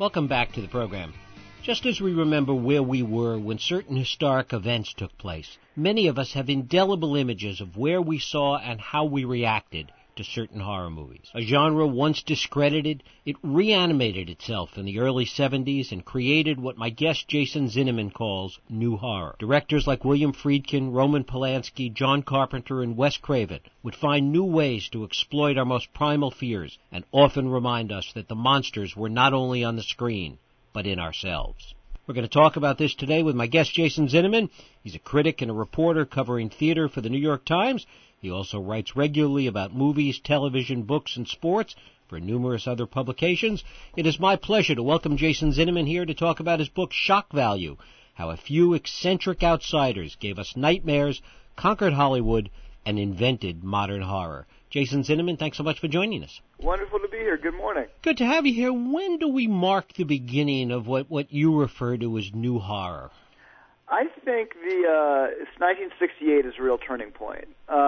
Welcome back to the program. Just as we remember where we were when certain historic events took place, many of us have indelible images of where we saw and how we reacted to certain horror movies. A genre once discredited, it reanimated itself in the early 70s and created what my guest Jason Zinoman calls new horror. Directors like William Friedkin, Roman Polanski, John Carpenter, and Wes Craven would find new ways to exploit our most primal fears and often remind us that the monsters were not only on the screen, but in ourselves. We're going to talk about this today with my guest Jason Zinoman. He's a critic and a reporter covering theater for the New York Times. He also writes regularly about movies, television, books, and sports for numerous other publications. It is my pleasure to welcome Jason Zinoman here to talk about his book, Shock Value, How a Few Eccentric Outsiders Gave Us Nightmares, Conquered Hollywood, and Invented Modern Horror. Jason Zinoman, thanks so much for joining us. Wonderful to be here. Good morning. Good to have you here. When do we mark the beginning of what you refer to as new horror? I think 1968 is a real turning point.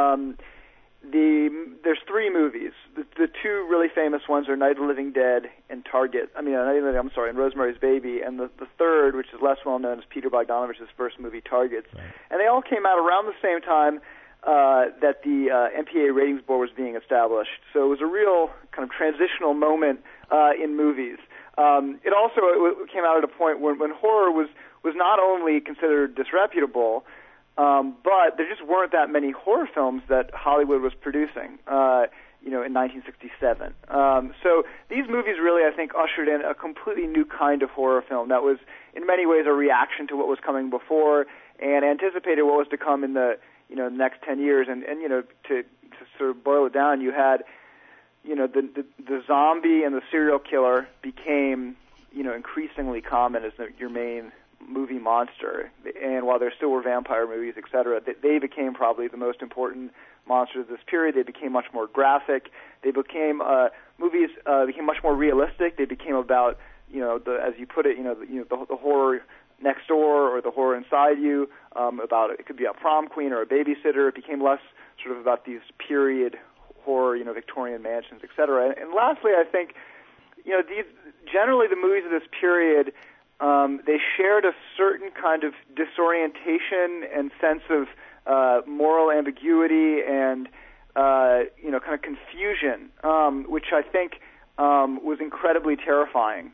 There's three movies. The two really famous ones are Night of the Living Dead and and Rosemary's Baby, and the third, which is less well known, is Peter Bogdanovich's first movie, Targets. Right. And they all came out around the same time that the MPAA ratings board was being established. So it was a real kind of transitional moment in movies. It also came out at a point when horror was not only considered disreputable, but there just weren't that many horror films that Hollywood was producing, in 1967. So these movies really, I think, ushered in a completely new kind of horror film that was, in many ways, a reaction to what was coming before and anticipated what was to come in the next 10 years. And to sort of boil it down, you had, the zombie and the serial killer became, increasingly common as your main movie monster. And while there still were vampire movies, et cetera, they became probably the most important monsters of this period. They became much more graphic. They became, movies became much more realistic. They became about, as you put it, the horror next door or the horror inside you, it could be a prom queen or a babysitter. It became less sort of about these period horror, Victorian mansions, et cetera. And lastly, I think, generally the movies of this period, they shared a certain kind of disorientation and sense of moral ambiguity and, kind of confusion, which I think was incredibly terrifying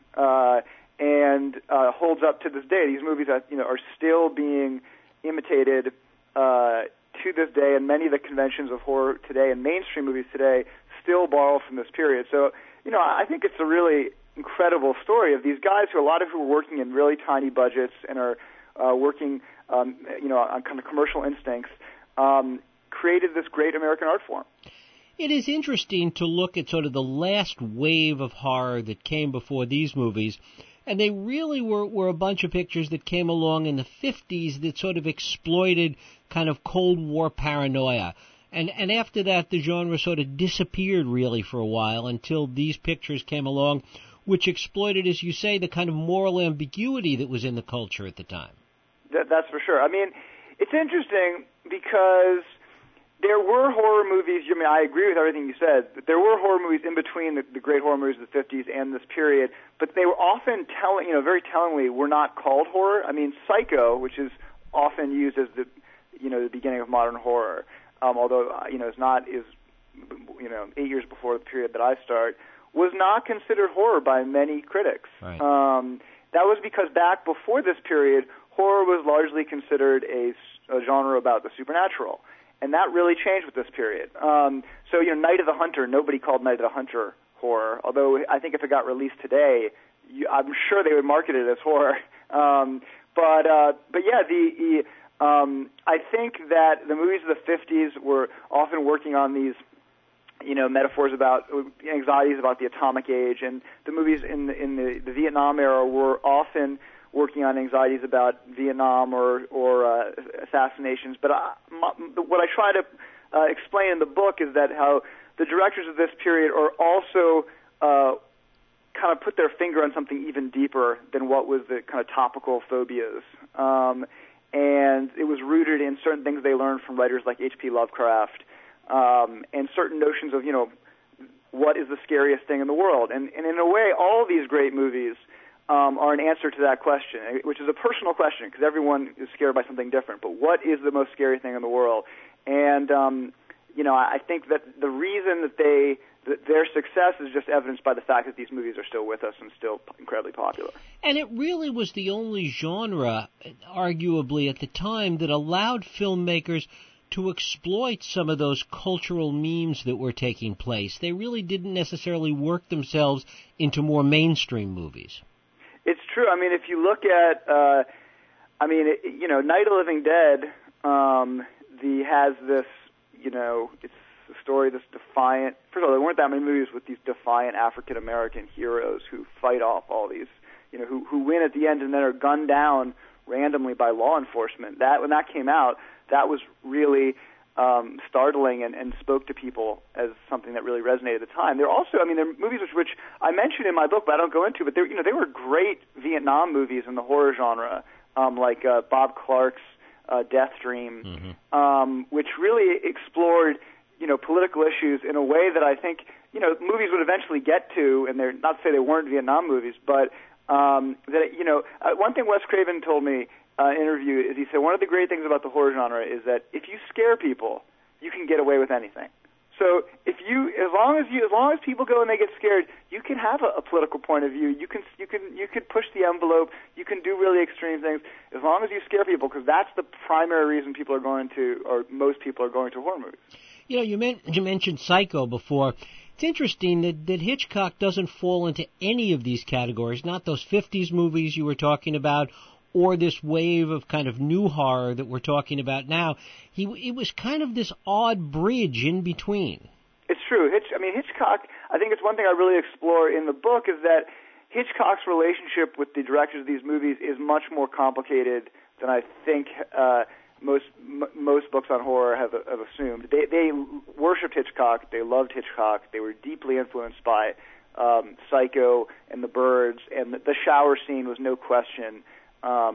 and holds up to this day. These movies are still being imitated to this day, and many of the conventions of horror today and mainstream movies today still borrow from this period. So, I think it's a really incredible story of these guys a lot of who are working in really tiny budgets and are working, on kind of commercial instincts, created this great American art form. It is interesting to look at sort of the last wave of horror that came before these movies, and they really were a bunch of pictures that came along in the 50s that sort of exploited kind of Cold War paranoia. And after that, the genre sort of disappeared really for a while until these pictures came along, which exploited, as you say, the kind of moral ambiguity that was in the culture at the time. That's for sure. I mean, it's interesting because there were horror movies. I mean, I agree with everything you said. But there were horror movies in between the great horror movies of the 50s and this period, but they were often very tellingly, were not called horror. I mean, Psycho, which is often used as the beginning of modern horror, although is 8 years before the period that I start, was not considered horror by many critics. Right. That was because back before this period, horror was largely considered a genre about the supernatural. And that really changed with this period. So, Night of the Hunter, nobody called Night of the Hunter horror, although I think if it got released today, I'm sure they would market it as horror. But yeah, I think that the movies of the 50s were often working on these, metaphors about anxieties about the atomic age, and the movies in the Vietnam era were often working on anxieties about Vietnam or assassinations. But what I try to explain in the book is that how the directors of this period are also kind of put their finger on something even deeper than what was the kind of topical phobias. And it was rooted in certain things they learned from writers like H.P. Lovecraft, and certain notions of, what is the scariest thing in the world. And in a way, all of these great movies are an answer to that question, which is a personal question because everyone is scared by something different. But what is the most scary thing in the world? And I think that the reason that their success is just evidenced by the fact that these movies are still with us and still incredibly popular. And it really was the only genre, arguably at the time, that allowed filmmakers to exploit some of those cultural memes that were taking place. They really didn't necessarily work themselves into more mainstream movies. It's true. I mean, if you look at, Night of the Living Dead has this, it's the story, this defiant. First of all, there weren't that many movies with these defiant African American heroes who fight off all these, who win at the end and then are gunned down randomly by law enforcement. That when that came out, that was really startling and spoke to people as something that really resonated at the time. There are also, there are movies which I mentioned in my book, but I don't go into. But they were great Vietnam movies in the horror genre, like Bob Clark's Death Dream, which really explored political issues in a way that I think movies would eventually get to. And they're not to say they weren't Vietnam movies, but one thing Wes Craven told me interview is he said one of the great things about the horror genre is that if you scare people, you can get away with anything. So as long as people go and they get scared, you can have a political point of view. You can push the envelope. You can do really extreme things as long as you scare people, because that's the primary reason people are going to, or most people are going to horror movies. You mentioned Psycho before. It's interesting that Hitchcock doesn't fall into any of these categories, not those 50s movies you were talking about, or this wave of kind of new horror that we're talking about now. It was kind of this odd bridge in between. It's true. Hitchcock, I think it's one thing I really explore in the book, is that Hitchcock's relationship with the directors of these movies is much more complicated than I think most books on horror have assumed. They worshipped Hitchcock. They loved Hitchcock. They were deeply influenced by Psycho and The Birds, and the shower scene was no question a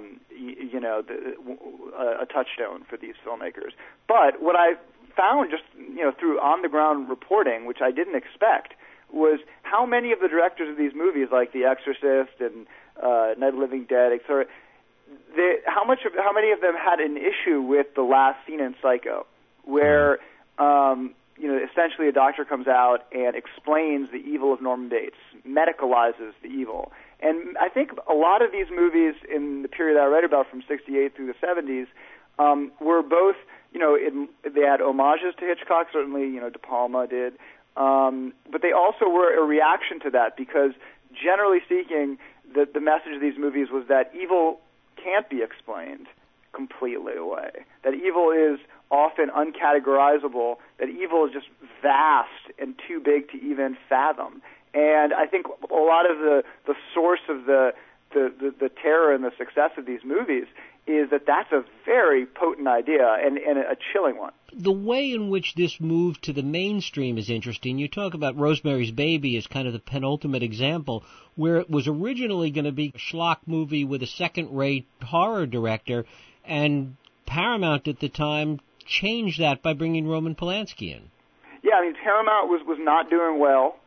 touchstone for these filmmakers. But what I found just through on-the-ground reporting, which I didn't expect, was how many of the directors of these movies, like The Exorcist and Night of the Living Dead, etc., how many of them had an issue with the last scene in Psycho, where essentially a doctor comes out and explains the evil of Norman Bates, medicalizes the evil. And I think a lot of these movies in the period that I read about from 68 through the 70s were both, they had homages to Hitchcock, certainly, De Palma did, but they also were a reaction to that, because generally speaking, the message of these movies was that evil can't be explained completely away, that evil is often uncategorizable, that evil is just vast and too big to even fathom. And I think a lot of the source of the terror and the success of these movies is that that's a very potent idea and a chilling one. The way in which this moved to the mainstream is interesting. You talk about Rosemary's Baby as kind of the penultimate example, where it was originally going to be a schlock movie with a second-rate horror director, and Paramount at the time changed that by bringing Roman Polanski in. Yeah, Paramount was not doing well.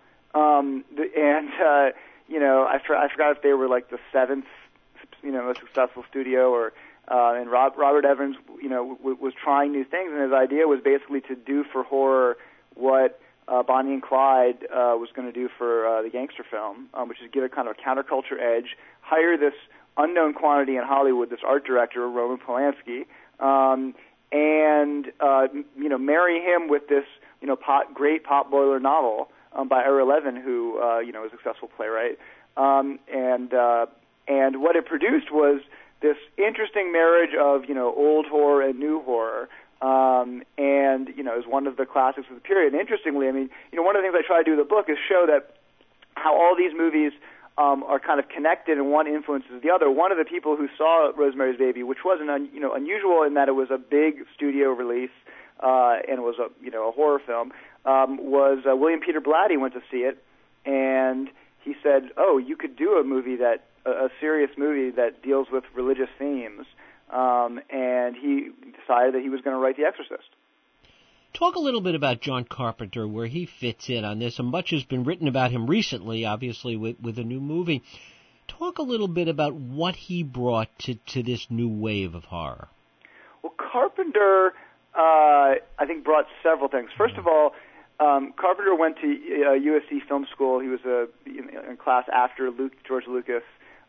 I forgot if they were like the seventh, most successful studio, or and Robert Evans, was trying new things, and his idea was basically to do for horror what Bonnie and Clyde was going to do for the gangster film, which is give it kind of a counterculture edge, hire this unknown quantity in Hollywood, this art director, Roman Polanski, and marry him with this great Potboiler novel by Ira Levin, who is a successful playwright, and what it produced was this interesting marriage of old horror and new horror, and is one of the classics of the period. And interestingly, one of the things I try to do in the book is show that how all these movies are kind of connected, and one influences the other. One of the people who saw Rosemary's Baby, which wasn't unusual in that it was a big studio release and was a horror film, was William Peter Blatty. Went to see it, and he said, "Oh, you could do a serious movie that deals with religious themes," and he decided that he was going to write The Exorcist. Talk a little bit about John Carpenter, where he fits in on this, and much has been written about him recently, obviously, with a new movie. Talk a little bit about what he brought to this new wave of horror. Well, Carpenter, I think, brought several things. First of all, Carpenter went to USC Film School. He was in class after George Lucas,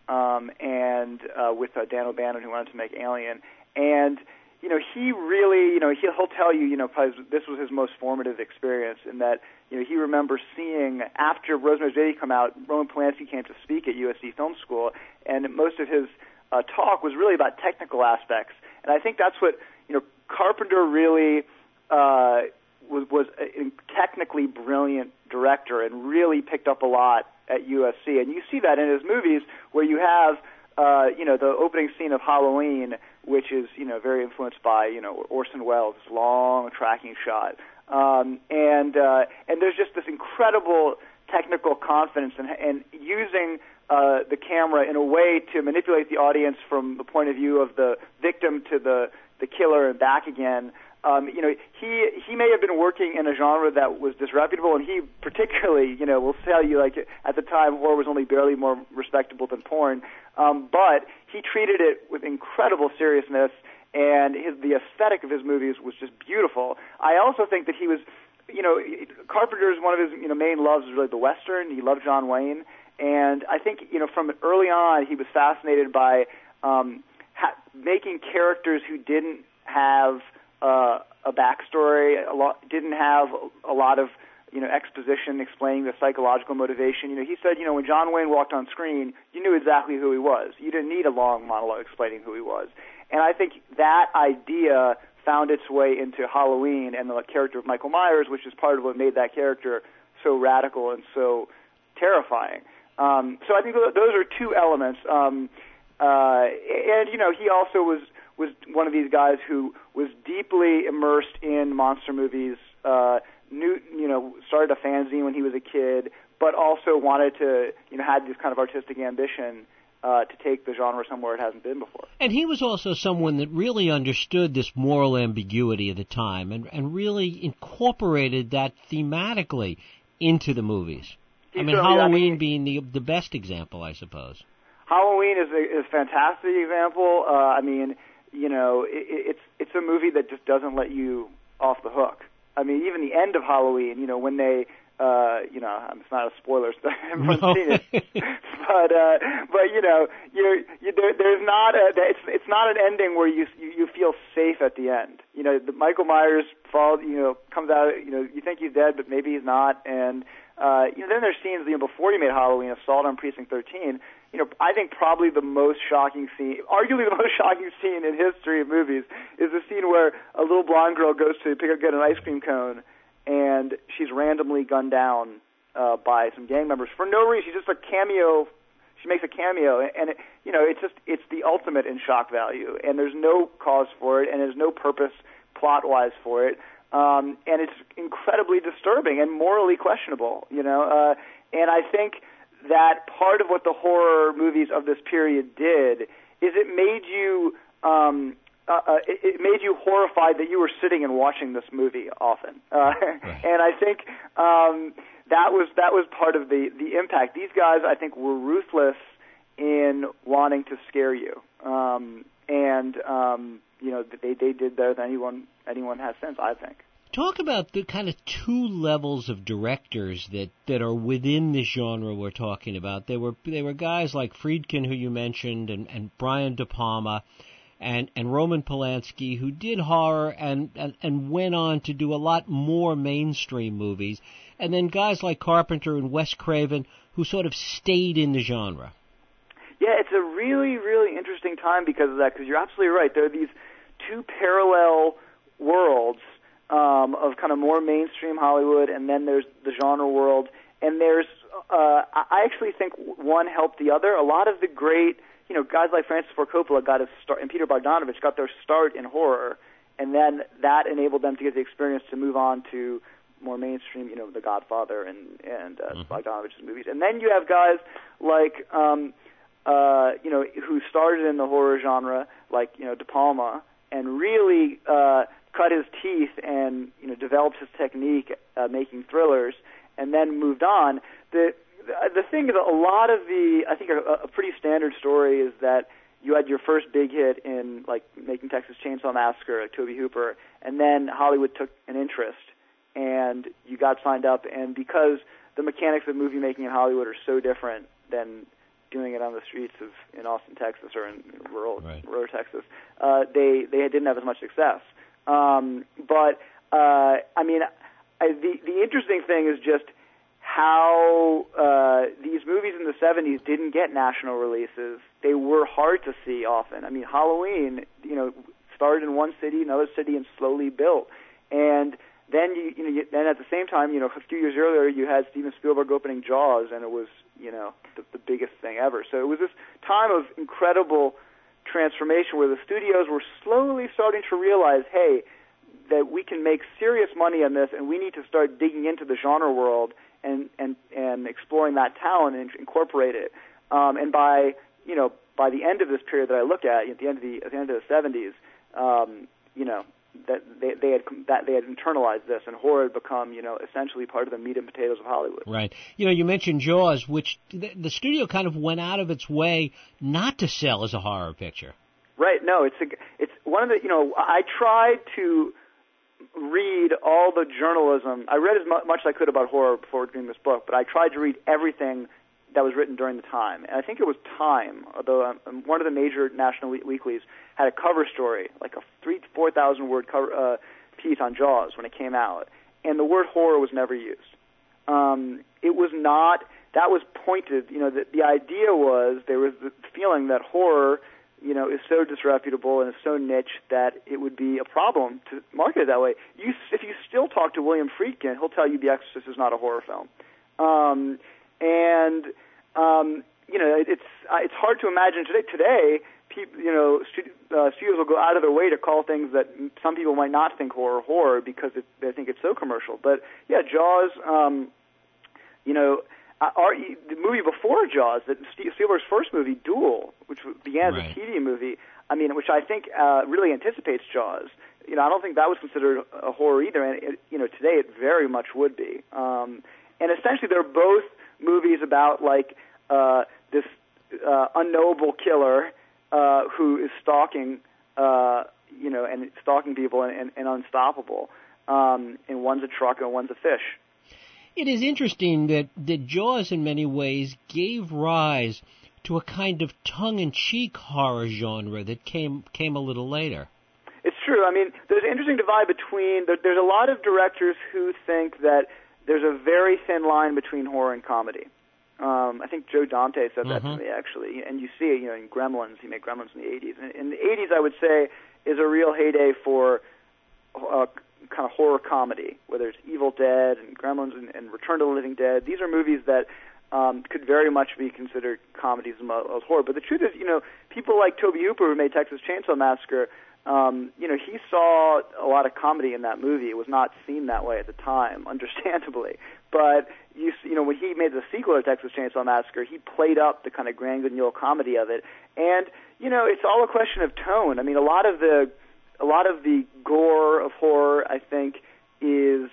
and with Dan O'Bannon, who wanted to make Alien. And he really, he'll tell you, probably this was his most formative experience, in that, he remembers seeing, after Rosemary's Baby come out, Roman Polanski came to speak at USC Film School, and most of his talk was really about technical aspects. And I think that's what, Carpenter really was a technically brilliant director and really picked up a lot at USC. And you see that in his movies, where you have, the opening scene of Halloween, which is, very influenced by, Orson Welles' long tracking shot. And there's just this incredible technical confidence and using the camera in a way to manipulate the audience from the point of view of the victim to the killer and back again. He may have been working in a genre that was disreputable, and he particularly, will tell you, like, at the time, horror was only barely more respectable than porn. But he treated it with incredible seriousness, and the aesthetic of his movies was just beautiful. I also think that he was, Carpenter's one of his, main loves was really the Western. He loved John Wayne, and I think, from early on, he was fascinated by making characters who didn't have a backstory, didn't have a lot of exposition explaining the psychological motivation. He said, when John Wayne walked on screen, you knew exactly who he was. You didn't need a long monologue explaining who he was. And I think that idea found its way into Halloween and the character of Michael Myers, which is part of what made that character so radical and so terrifying. So I think those are two elements. And he also was one of these guys who was deeply immersed in monster movies, started a fanzine when he was a kid, but also wanted to, had this kind of artistic ambition to take the genre somewhere it hasn't been before. And he was also someone that really understood this moral ambiguity of the time and really incorporated that thematically into the movies. Halloween being the best example, I suppose. Halloween is a fantastic example. It's a movie that just doesn't let you off the hook. Even the end of Halloween, when they, it's not a spoiler, so everyone's seen it, but there's not it's not an ending where you feel safe at the end. Michael Myers comes out, you think he's dead, but maybe he's not, and then there's scenes, before he made Halloween, Assault on Precinct 13. I think probably the most shocking scene, arguably the most shocking scene in history of movies, is the scene where a little blonde girl goes to get an ice cream cone, and she's randomly gunned down by some gang members for no reason. She's just a cameo. She makes a cameo, and it's the ultimate in shock value. And there's no cause for it, and there's no purpose plot-wise for it, and it's incredibly disturbing and morally questionable. And I think that part of what the horror movies of this period did is it made you horrified that you were sitting and watching this movie often, right. And I think that was part of the impact. These guys, I think, were ruthless in wanting to scare you, they did better than anyone has since, I think. Talk about the kind of two levels of directors that are within this genre we're talking about. There were guys like Friedkin, who you mentioned, and Brian De Palma, and Roman Polanski, who did horror and went on to do a lot more mainstream movies. And then guys like Carpenter and Wes Craven, who sort of stayed in the genre. Yeah, it's a really, really interesting time because of that, because you're absolutely right. There are these two parallel worlds of kind of more mainstream Hollywood, and then there's the genre world, and there's, I actually think one helped the other. A lot of the great, guys like Francis Ford Coppola got his start, and Peter Bogdanovich got their start in horror, and then that enabled them to get the experience to move on to more mainstream, The Godfather and Bogdanovich's movies. And then you have guys like, who started in the horror genre, like, De Palma, and really cut his teeth and developed his technique making thrillers, and then moved on. The the thing is, a lot of I think a pretty standard story is that you had your first big hit in, like, making Texas Chainsaw Massacre, like Tobe Hooper, and then Hollywood took an interest, and you got signed up, and because the mechanics of movie making in Hollywood are so different than doing it on the streets in Austin, Texas, or in rural Texas, they didn't have as much success. But I mean, the interesting thing is just how these movies in the 70s didn't get national releases. They were hard to see often. I mean, Halloween, started in one city, another city, and slowly built. And then then at the same time, a few years earlier, you had Steven Spielberg opening Jaws, and it was, the biggest thing ever. So it was this time of incredible transformation where the studios were slowly starting to realize, hey, that we can make serious money on this, and we need to start digging into the genre world and exploring that talent and incorporate it. And by the end of this period that I look at the end of the 70s, that they had internalized this, and horror had become, essentially part of the meat and potatoes of Hollywood. Right. You mentioned Jaws, which the studio kind of went out of its way not to sell as a horror picture. Right. No, it's one of the, I tried to read all the journalism. I read as much as I could about horror before doing this book, but I tried to read everything that was written during the time. And I think it was Time, although one of the major national weeklies had a cover story, like a 3,000 to 4,000 word cover piece on Jaws when it came out, and the word horror was never used. It was not. That was pointed. The idea was there was the feeling that horror, is so disreputable and is so niche that it would be a problem to market it that way. If you still talk to William Friedkin, he'll tell you The Exorcist is not a horror film. It's hard to imagine today. People, studios will go out of their way to call things that some people might not think horror because they think it's so commercial. But yeah, Jaws. The movie before Jaws, Spielberg's first movie, Duel, which began as a TV movie, which I think really anticipates Jaws. I don't think that was considered a horror either, and today it very much would be. And essentially, they're both movies about this unknowable killer who is stalking, and stalking people and unstoppable. And one's a truck and one's a fish. It is interesting that Jaws in many ways gave rise to a kind of tongue-in-cheek horror genre that came a little later. It's true. There's an interesting divide between. There's a lot of directors who think that there's a very thin line between horror and comedy. I think Joe Dante said that to me, actually. And you see it, in Gremlins. He made Gremlins in the 80s. And in the 80s, I would say, is a real heyday for kind of horror comedy, whether it's Evil Dead and Gremlins and Return to the Living Dead. These are movies that could very much be considered comedies as horror. But the truth is, people like Tobe Hooper, who made Texas Chainsaw Massacre, he saw a lot of comedy in that movie. It was not seen that way at the time, understandably. But when he made the sequel to Texas Chainsaw Massacre, he played up the kind of Grand Guignol comedy of it. And it's all a question of tone. A lot of the gore of horror, I think, is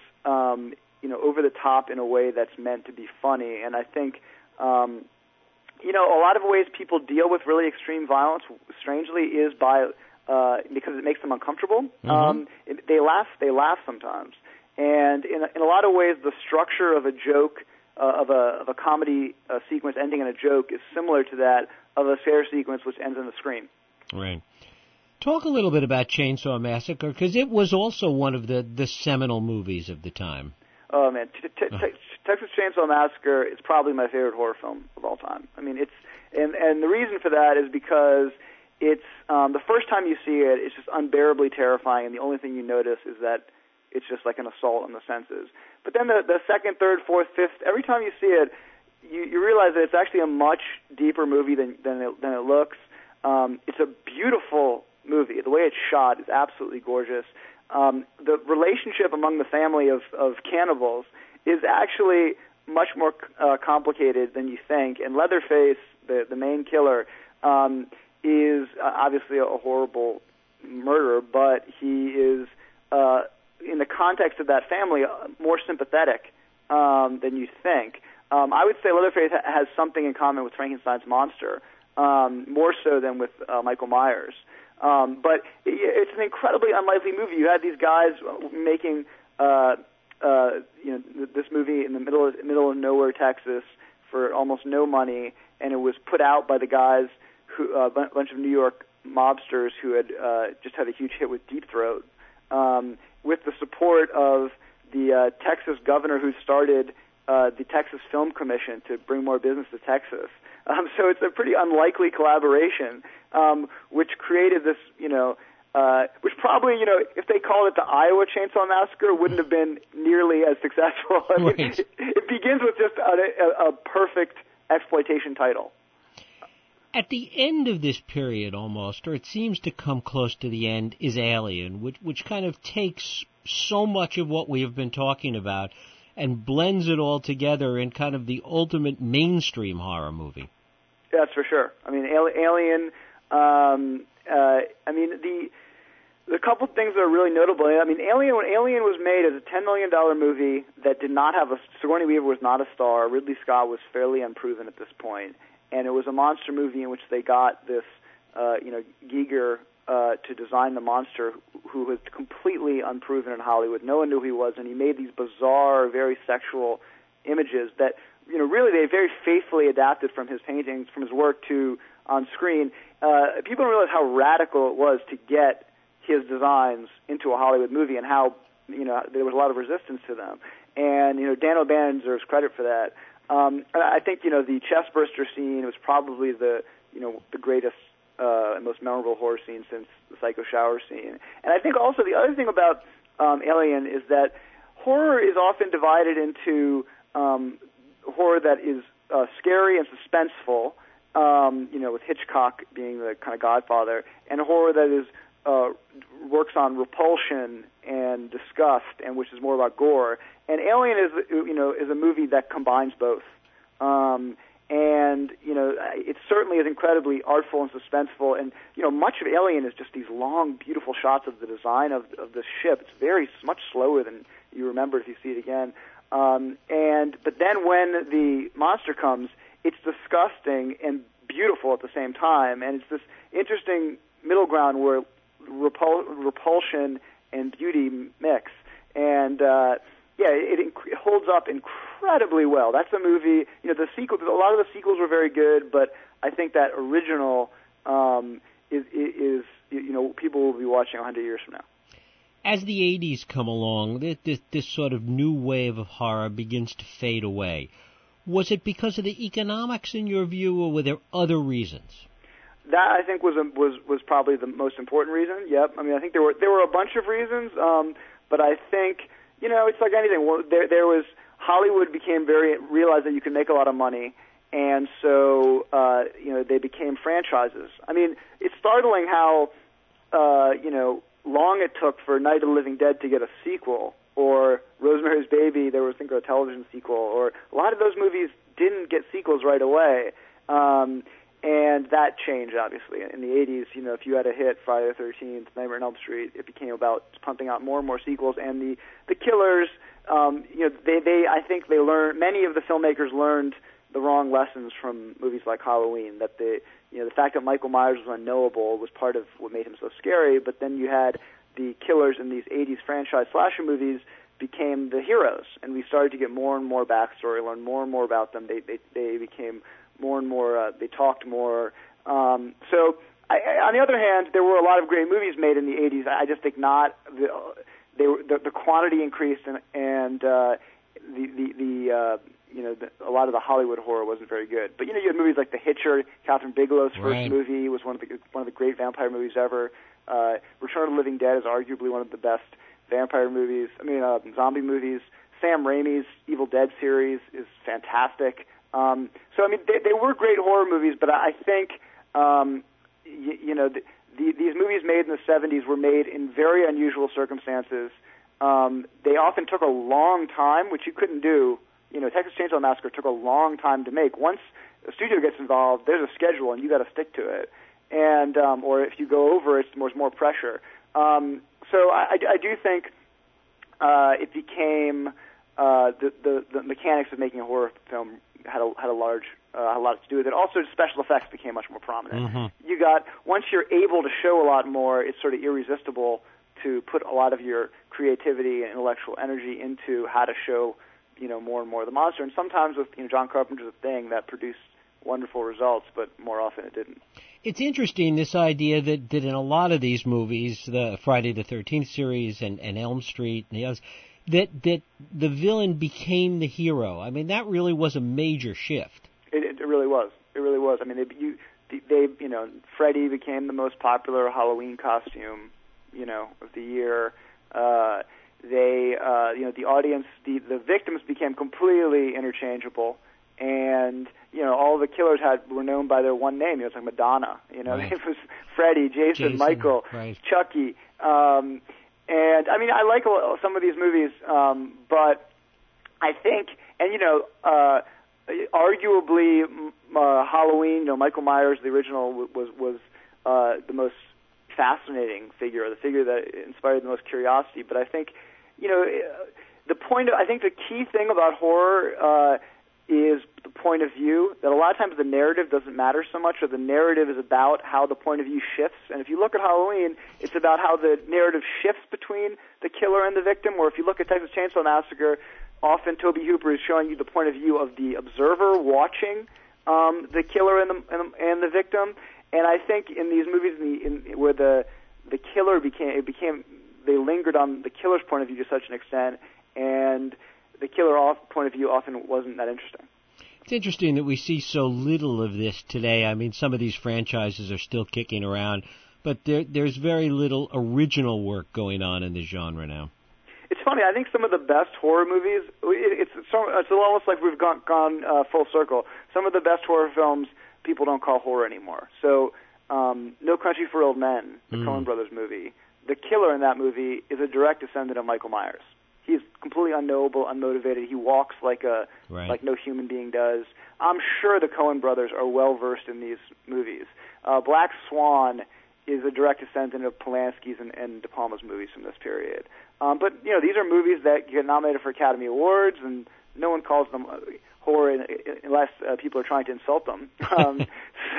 over the top in a way that's meant to be funny. And I think a lot of ways people deal with really extreme violence, strangely, is by because it makes them uncomfortable. They laugh sometimes, and in a lot of ways, the structure of a joke, of a comedy sequence ending in a joke, is similar to that of a scare sequence which ends in a scream. Right. Talk a little bit about Chainsaw Massacre, because it was also one of the seminal movies of the time. Oh man, Texas Chainsaw Massacre is probably my favorite horror film of all time. It's and the reason for that is because it's the first time you see it, it's just unbearably terrifying, and the only thing you notice is that it's just like an assault on the senses. But then the second, third, fourth, fifth, every time you see it, you realize that it's actually a much deeper movie than it looks. It's a beautiful movie. The way it's shot is absolutely gorgeous. The relationship among the family of cannibals is actually much more complicated than you think. And Leatherface, the main killer, is obviously a horrible murderer, but he is, in the context of that family, more sympathetic than you think. I would say Leatherface has something in common with Frankenstein's monster, more so than with Michael Myers. But it's an incredibly unlikely movie. You had these guys making this movie in the middle of nowhere, Texas, for almost no money, and it was put out by the guys who a bunch of New York mobsters who had just had a huge hit with Deep Throat, with the support of the Texas governor who started the Texas Film Commission to bring more business to Texas. So it's a pretty unlikely collaboration, which created this, which probably, if they called it the Iowa Chainsaw Massacre, wouldn't have been nearly as successful. I mean, Right. it begins with just a perfect exploitation title. At the end of this period, almost, or it seems to come close to the end, is Alien, which kind of takes so much of what we have been talking about and blends it all together in kind of the ultimate mainstream horror movie. That's for sure. I mean, Alien. The couple things that are really notable. I mean, Alien. When Alien was made as a $10 million movie that did not have Sigourney Weaver was not a star. Ridley Scott was fairly unproven at this point, and it was a monster movie in which they got this, Giger to design the monster, who was completely unproven in Hollywood. No one knew who he was, and he made these bizarre, very sexual images that, really they very faithfully adapted from his paintings, from his work to on screen. People don't realize how radical it was to get his designs into a Hollywood movie, and how, there was a lot of resistance to them. And, Dan O'Bannon deserves credit for that. I think, the chestburster scene was probably the greatest and most memorable horror scene since the Psycho shower scene. And I think also the other thing about Alien is that horror is often divided into horror that is scary and suspenseful, with Hitchcock being the kind of godfather, and horror that is works on repulsion and disgust, and which is more about gore. And Alien is a movie that combines both. It certainly is incredibly artful and suspenseful, and much of Alien is just these long, beautiful shots of the design of the ship. It's much slower than you remember if you see it again. But then when the monster comes, it's disgusting and beautiful at the same time, and it's this interesting middle ground where repulsion and beauty mix, and it holds up incredibly well. That's a movie. The sequel. A lot of the sequels were very good, but I think that original is people will be watching 100 years from now. As the 80s come along, this sort of new wave of horror begins to fade away. Was it because of the economics, in your view, or were there other reasons? That, I think, was probably the most important reason. Yep. I mean, I think there were a bunch of reasons, but I think it's like anything. Well, there was Hollywood realized that you could make a lot of money, and so they became franchises. I mean, it's startling how long it took for Night of the Living Dead to get a sequel, or Rosemary's Baby. There was, I think, a television sequel, or a lot of those movies didn't get sequels right away. And that changed, obviously. In the 80s, if you had a hit, Friday the 13th, Nightmare on Elm Street, it became about pumping out more and more sequels. And the killers, I think they learned, many of the filmmakers learned the wrong lessons from movies like Halloween, that the fact that Michael Myers was unknowable was part of what made him so scary, but then you had the killers in these 80s franchise slasher movies became the heroes, and we started to get more and more backstory, learn more and more about them. They became more and more, they talked more. On the other hand, there were a lot of great movies made in the 80s. I just think not, the quantity increased, and a lot of the Hollywood horror wasn't very good. But you had movies like The Hitcher. Catherine Bigelow's first movie was one of the great vampire movies ever. Return of the Living Dead is arguably one of the best vampire movies. Zombie movies. Sam Raimi's Evil Dead series is fantastic. They were great horror movies, but I think these movies made in the 70s were made in very unusual circumstances. They often took a long time, which you couldn't do. Texas Chainsaw Massacre took a long time to make. Once a studio gets involved, there's a schedule, and you got to stick to it. And or if you go over, there's more pressure. So I do think it became the mechanics of making a horror film had a lot to do with it. Also, special effects became much more prominent. Mm-hmm. Once you're able to show a lot more, it's sort of irresistible to put a lot of your creativity and intellectual energy into how to show, more and more of the monster. And sometimes with John Carpenter's Thing, that produced wonderful results, but more often it didn't. It's interesting, this idea that in a lot of these movies, the Friday the 13th series and Elm Street and the others, that the villain became the hero. I mean, that really was a major shift. It really was. It really was. I mean, they Freddy became the most popular Halloween costume, of the year. The audience, the victims became completely interchangeable, and all the killers were known by their one name. It's like Madonna. Right. It was Freddy, Jason, Michael, right. Chucky. And I mean, I like some of these movies, but I think, arguably, Halloween. Michael Myers, the original, was the most fascinating figure, the figure that inspired the most curiosity. But I think, I think the key thing about horror is the point of view, that a lot of times the narrative doesn't matter so much, or the narrative is about how the point of view shifts. And if you look at Halloween, it's about how the narrative shifts between the killer and the victim. Or if you look at Texas Chainsaw Massacre, often Tobe Hooper is showing you the point of view of the observer watching the killer and the victim. And I think in these movies where the killer they lingered on the killer's point of view to such an extent, and the killer point of view often wasn't that interesting. It's interesting that we see so little of this today. I mean, some of these franchises are still kicking around, but there's very little original work going on in the genre now. It's funny. I think some of the best horror movies, it's almost like we've gone full circle. Some of the best horror films people don't call horror anymore. So, No Country for Old Men, the Coen Brothers movie, the killer in that movie is a direct descendant of Michael Myers. He's completely unknowable, unmotivated. He walks like no human being does. I'm sure the Coen brothers are well versed in these movies. Black Swan is a direct descendant of Polanski's and De Palma's movies from this period. But these are movies that get nominated for Academy Awards, and no one calls them horror unless people are trying to insult them. That's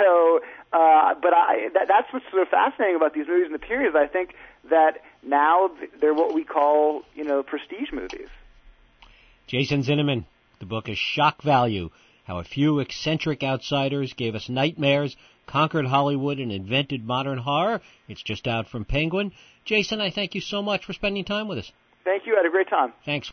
what's sort of fascinating about these movies in the period. Is I think that now they're what we call, prestige movies. Jason Zinoman, the book is Shock Value: How a Few Eccentric Outsiders Gave Us Nightmares, Conquered Hollywood, and Invented Modern Horror. It's just out from Penguin. Jason, I thank you so much for spending time with us. Thank you. I had a great time. Thanks.